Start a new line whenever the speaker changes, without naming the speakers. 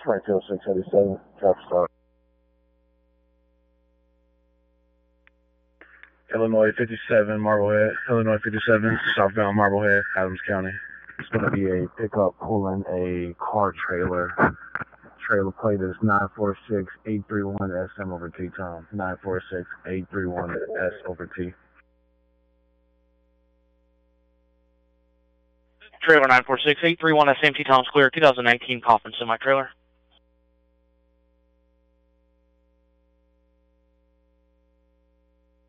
Springfield 687, traffic stop. Illinois 57, Marblehead. Illinois 57, southbound Marblehead, Adams County. It's going to be a pickup pulling a car trailer. Trailer plate is 946-831-SM over T, Tom. 946-831-S over T.
Trailer 946-831 SMT, Tom's clear. 2019 Coffin semi-trailer.